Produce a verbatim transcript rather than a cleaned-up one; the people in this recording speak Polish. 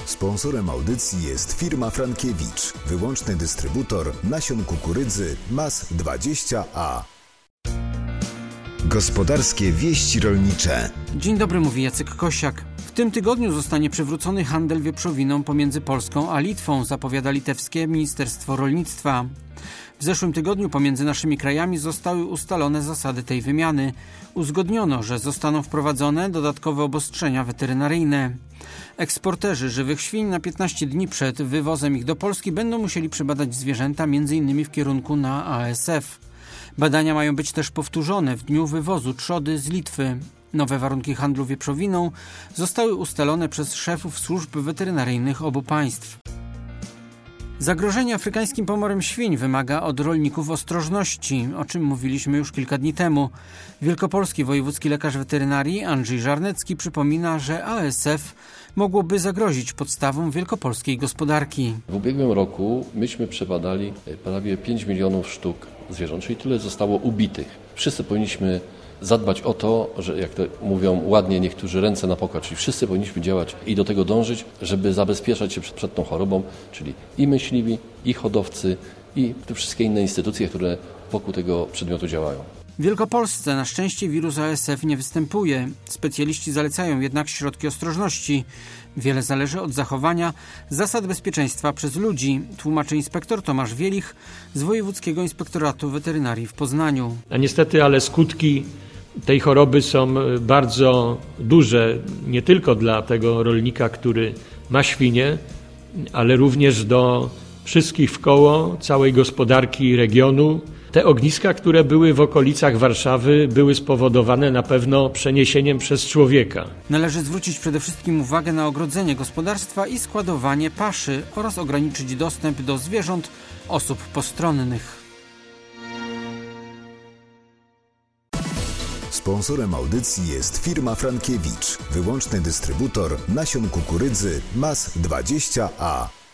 Sponsorem audycji jest firma Frankiewicz, wyłączny dystrybutor nasion kukurydzy M A S dwadzieścia A. Gospodarskie wieści rolnicze. Dzień dobry, mówi Jacek Kosiak. W tym tygodniu zostanie przywrócony handel wieprzowiną pomiędzy Polską a Litwą, zapowiada litewskie Ministerstwo Rolnictwa. W zeszłym tygodniu pomiędzy naszymi krajami zostały ustalone zasady tej wymiany. Uzgodniono, że zostaną wprowadzone dodatkowe obostrzenia weterynaryjne. Eksporterzy żywych świń na piętnaście dni przed wywozem ich do Polski będą musieli przebadać zwierzęta m.in. w kierunku na A S F. Badania mają być też powtórzone w dniu wywozu trzody z Litwy. Nowe warunki handlu wieprzowiną zostały ustalone przez szefów służb weterynaryjnych obu państw. Zagrożenie afrykańskim pomorem świń wymaga od rolników ostrożności, o czym mówiliśmy już kilka dni temu. Wielkopolski wojewódzki lekarz weterynarii Andrzej Żarnecki przypomina, że A S F mogłoby zagrozić podstawom wielkopolskiej gospodarki. W ubiegłym roku myśmy przebadali prawie pięć milionów sztuk zwierząt, czyli tyle zostało ubitych. Wszyscy powinniśmy zadbać o to, że jak to mówią ładnie niektórzy, ręce na pokład, czyli wszyscy powinniśmy działać i do tego dążyć, żeby zabezpieczać się przed, przed tą chorobą, czyli i myśliwi, i hodowcy, i te wszystkie inne instytucje, które wokół tego przedmiotu działają. W Wielkopolsce na szczęście wirus A S F nie występuje. Specjaliści zalecają jednak środki ostrożności. Wiele zależy od zachowania zasad bezpieczeństwa przez ludzi, tłumaczy inspektor Tomasz Wielich z Wojewódzkiego Inspektoratu Weterynarii w Poznaniu. A niestety, ale skutki tej choroby są bardzo duże, nie tylko dla tego rolnika, który ma świnie, ale również do wszystkich wkoło, całej gospodarki regionu. Te ogniska, które były w okolicach Warszawy, były spowodowane na pewno przeniesieniem przez człowieka. Należy zwrócić przede wszystkim uwagę na ogrodzenie gospodarstwa i składowanie paszy oraz ograniczyć dostęp do zwierząt osób postronnych. Sponsorem audycji jest firma Frankiewicz, wyłączny dystrybutor nasion kukurydzy M A S dwadzieścia A.